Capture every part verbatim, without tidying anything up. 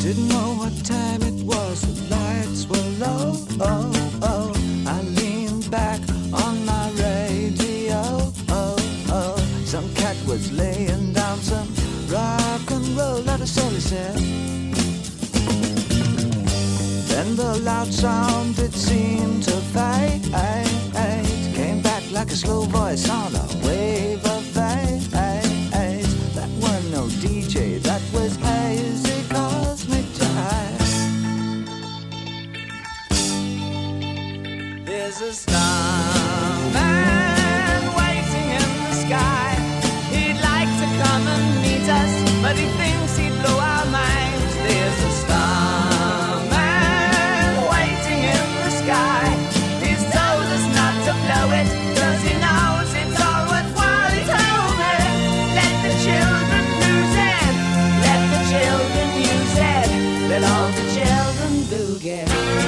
Didn't know what time it was, the lights were low. Oh, oh. I leaned back on my radio. Oh, oh. Some cat was laying down some rock and roll, that is all he said. Then the loud sound, it seemed to fade. Came back like a slow voice on a wave of fade. That weren't no D J, that was hazy cosmic jive. There's a starman waiting in the sky. He'd like to come and meet us, but he thinks he'd blow our minds. There's a starman waiting in the sky. He's told us not to blow it, cause he knows it's all worthwhile. He told me, let the children lose it, let the children use it, let all the children boogie.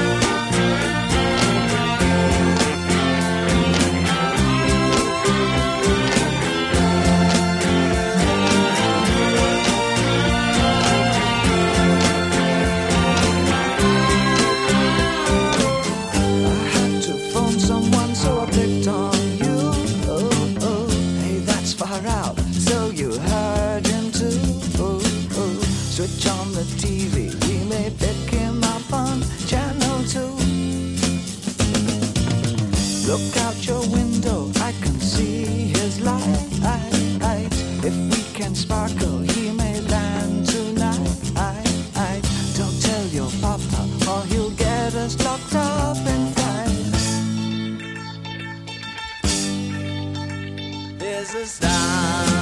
Switch on the T V, we may pick him up on channel two. Look out your window, I can see his light. If we can sparkle, he may land tonight. Don't tell your papa, or he'll get us locked up in fights. There's a star